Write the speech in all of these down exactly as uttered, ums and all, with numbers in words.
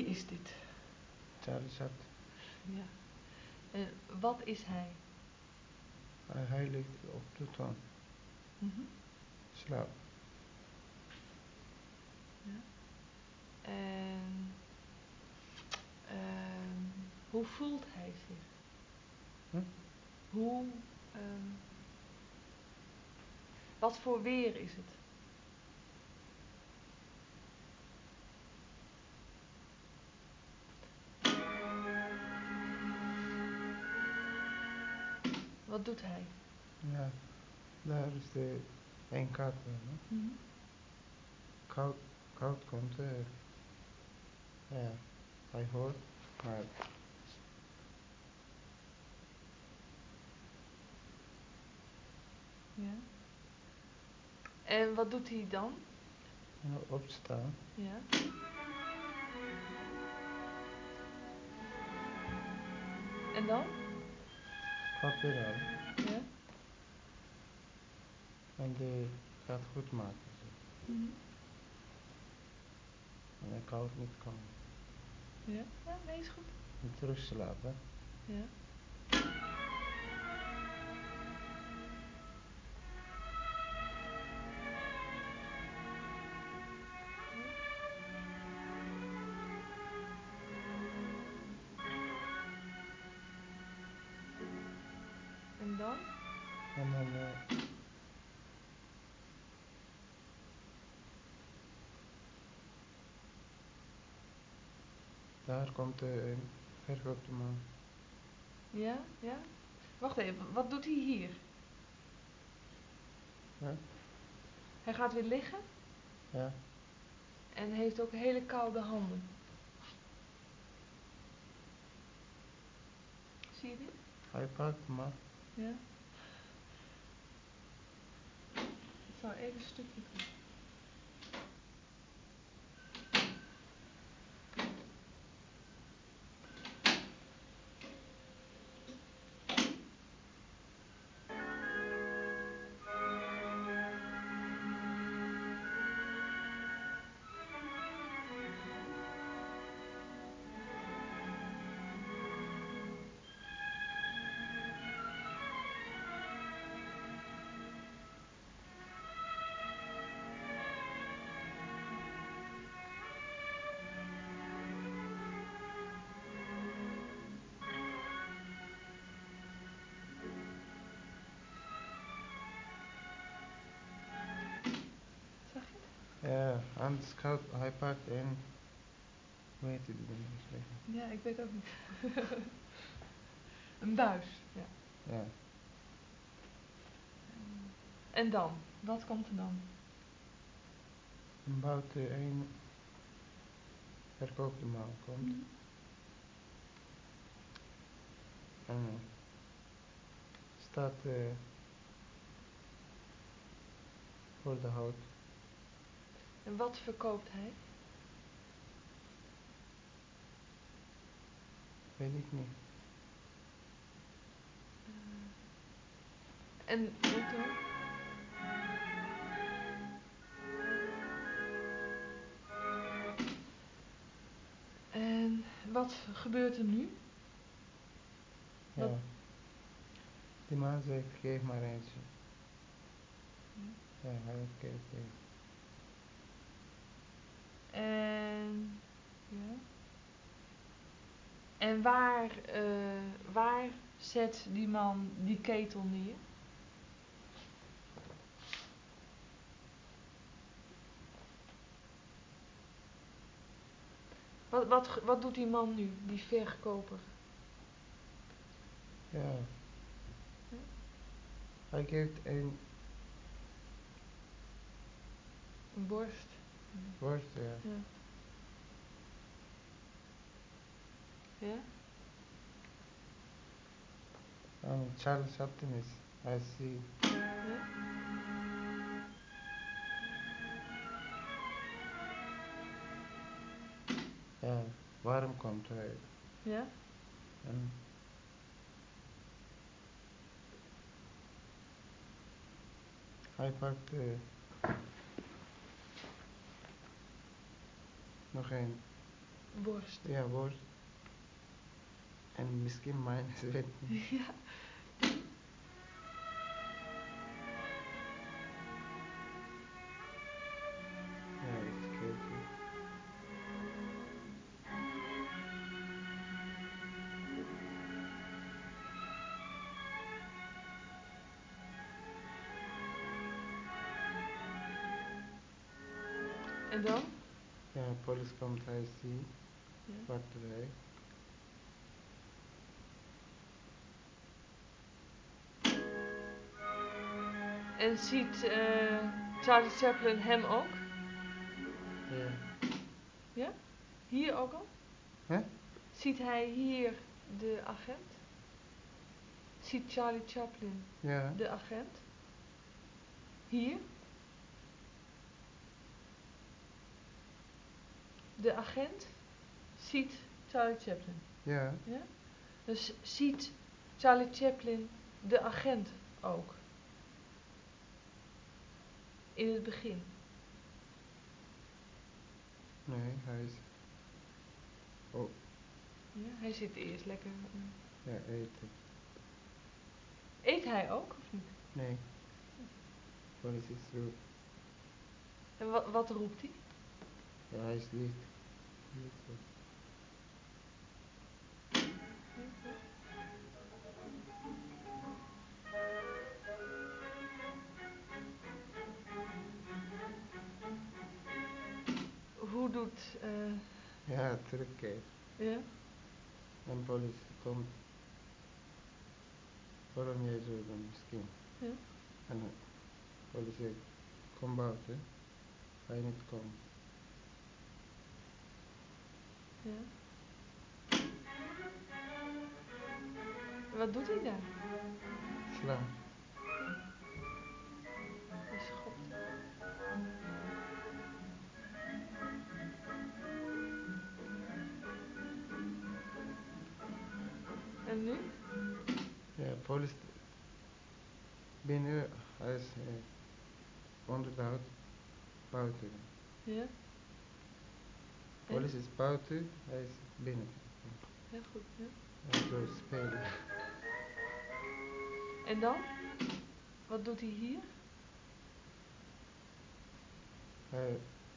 Wie is dit? Charlie Chaplin. Ja. En wat is hij? Hij, hij ligt op de toon. Mm-hmm. Slaap. Ja. En um, hoe voelt hij zich? Hm? Hoe, um, wat voor weer is het? Wat doet hij? Ja, daar is de één kaart bij, hè? Mm-hmm. Koud, koud komt er. Ja, hij hoort, maar Ja. En wat doet hij dan? ja, opstaan. Ja. En dan? Papier halen. Ja. En die gaat goed maken. Zo. Mm-hmm. En hij koud niet komen. Ja. Ja, nee, is goed. Niet terug slapen. Ja. En dan? En dan uh, daar komt uh, een verkoopte man. Ja, ja. Wacht even, wat doet hij hier? Ja? Hij gaat weer liggen Ja. en heeft ook hele koude handen. Zie je dit? Hij pakt maar. Ja. Ik zal even een stukje doen. Zag je het? Ja, anders koud, hij pakt en hoe heet die ding zeggen? Ja, ik weet ook niet. Een buis, ja. Ja. En dan? Wat komt er dan? En buiten een verkoopte man komt. Mm. En staat uh, voor de hout. En wat verkoopt hij? Weet ik niet. Uh, en wat dan? En wat gebeurt er nu? Ja. Wat? Die man zegt, geef maar eentje. Ja. Ja, hij heeft gegeven. En ja. En waar, uh, waar zet die man die ketel neer? Wat, wat, wat doet die man nu, die verkoper? Ja. Ja. Hij geeft een Een borst. worst, ja. Ja. Ja? En Charles Chaplin is, hij ziet. Ja? Ja, waarom komt hij? Ja? En hij pakt uh, nog een worst. Ja, worst. En misschien mijn is weet niet. Ja. Ja, eens kijken. En dan? Ja, politie komt, hij ziet. Ja. Wat wij. En ziet eh, Charlie Chaplin hem ook? Ja. Ja? Hier ook al? Hè? Ziet hij hier de agent? Ziet Charlie Chaplin Ja. de agent? Hier? De agent ziet Charlie Chaplin. Ja. Ja? Dus ziet Charlie Chaplin de agent ook? In het begin. Nee, hij is. Oh, Ja, hij zit eerst lekker. eh. ja, eten. Eet hij ook of niet? Nee. Politie is roep. En wat, wat roept hij? Ja, hij is licht. Licht zo. Hoe doet. eh Ja, terugkeer. ja? En politie komt. Waarom jij zo doen, misschien? Ja? En de politie zegt, kom buiten. Ga je niet komen. Ja? Wat doet hij daar? Slaan. Hij schopt. En nu? Ja, politie. Binnen, hij is eh, onder de hout. Buiten. Ja? En? Politie is buiten, hij is binnen. Ja, goed. Ja. En zo spelen. En dan? Wat doet hij hier? Hij.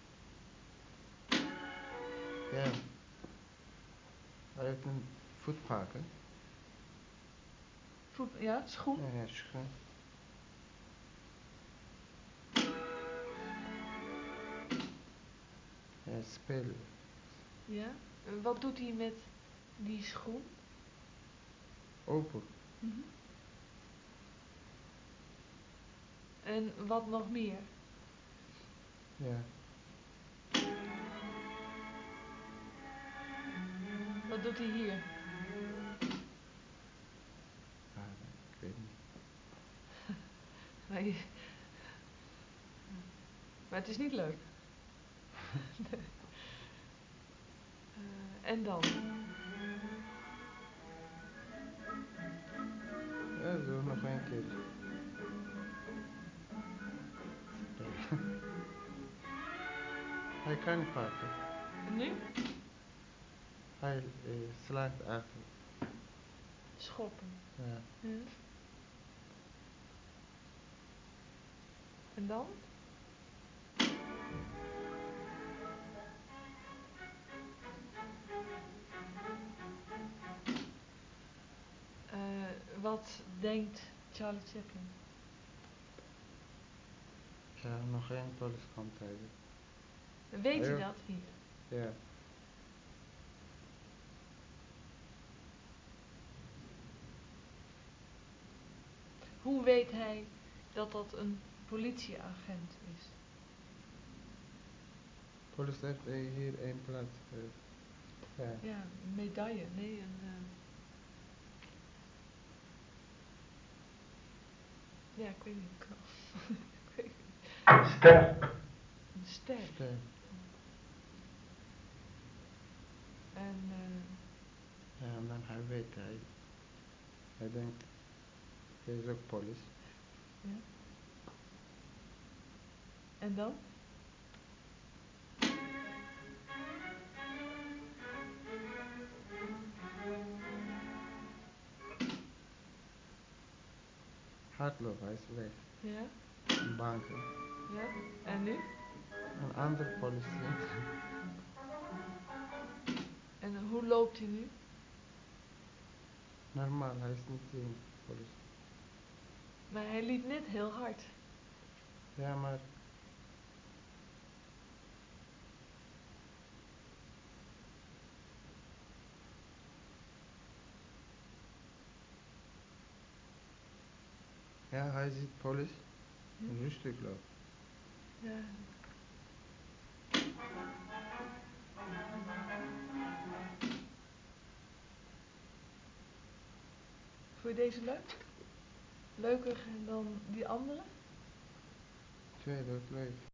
Ja. Hij heeft een voetpakken. Voet, ja, schoen. Ja, ja, schoen. Ja, spelen. Ja. En wat doet hij met die schoen? Open. Mhm. En wat nog meer? Ja. Wat doet hij hier? Ah, ik weet niet. Maar, je- maar het is niet leuk. Eh, en dan? Ja, zo nog een keer. Spelen. Hij kan niet pakken. En nu? Hij eh, slaat achter. Schoppen. Ja. Ja. En dan? Eh, wat denkt Charlie Chaplin? Ja, nog één politie komt hij. Weet hij Ja. dat hier? Ja. Hoe weet hij dat dat een politieagent is? Politie heeft eh, hier één plaats. eh, ja. Ja, een medaille. Nee, een... eh, ja, ik weet niet. Ik weet niet. Ster. Een ster. Ster. En... eh, Ja, en dan hij weet, hij, hij denkt, hij is ook politie. ja. En dan? hardlopen, hij is weg. Ja? Een banken. Ja? En nu? Een andere politie. En hoe loopt hij nu? Normaal, hij is niet in politie. Maar hij liep net heel hard. Ja, maar ja, hij ziet politie. Ja. Rustig lopen. Ja. Vond je deze leuk? Leuker dan die andere? Twee, dat leuk.